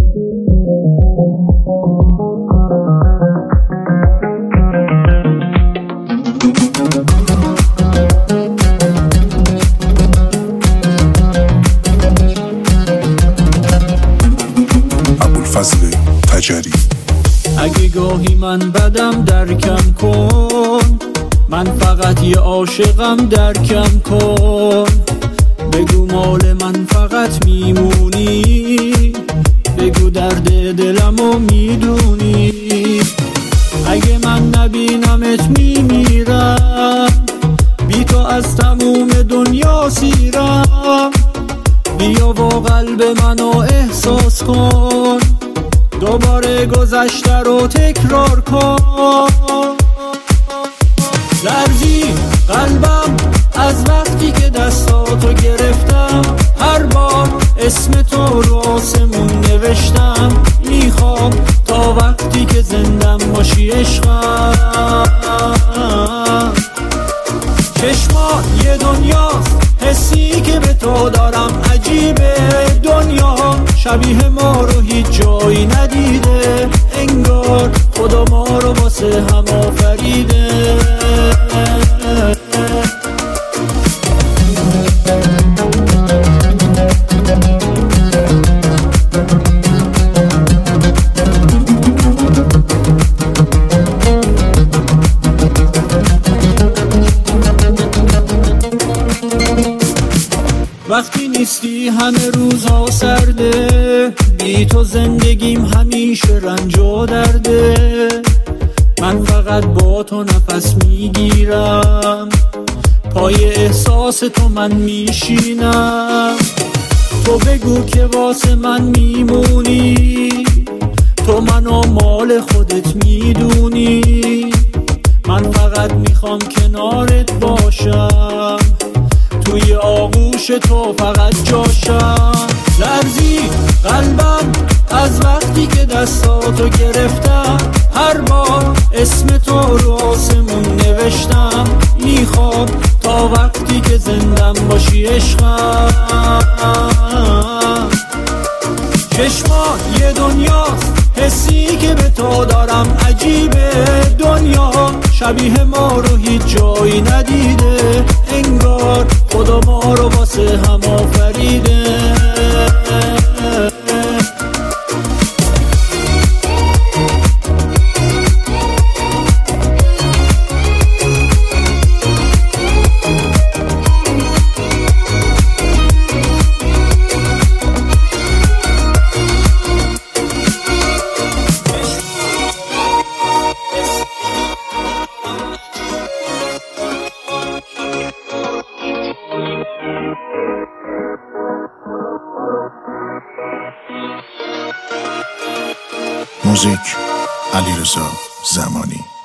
ابوالفضل تجری. اگه گاهی من بدم درکم کن، من فقط یه عاشقم درکم کن. بگو مال من فقط میمونی، بگو درد دلمو میدونی. اگه من نبینمت میمیرم، بی تو از تموم دنیا سیرم. بیا و قلب منو احساس کن، دوباره گذشته رو تکرار کن. لرزی قلبم از وقتی که دستاتو گرفتم، هر بار اسم تو رو آسمون نوشتم. میخوام تا وقتی که زندم باشی عشقم. چشمات یه دنیاست، حسی که به تو دارم عجیبه. دنیا شبیه ما رو هیچ جایی ندیده، انگار خدا ما رو واسه هم آفریده. وقتی نیستی همه روزها سرده، بی تو زندگیم همیشه رنج و درده. من فقط با تو نفس میگیرم، پای احساس تو من میشینم. تو بگو که واسه من میمونی، تو منو مال خودت میدونی. من فقط میخوام کنارت باشم، توی آغوش تو فقط جاشم. لرزی قلبم از وقتی که دستاتو گرفتم، هر بار اسم تو رو آسمون نوشتم. میخوام تا وقتی که زندم باشی عشقم. چشمات یه دنیاست، حسی که به تو دارم عجیبه. دنیا شبیه ما رو هیچ جایی ندیده، انگار خدا ما رو واسه هم آفریده. موزیک علیرضا زمانی.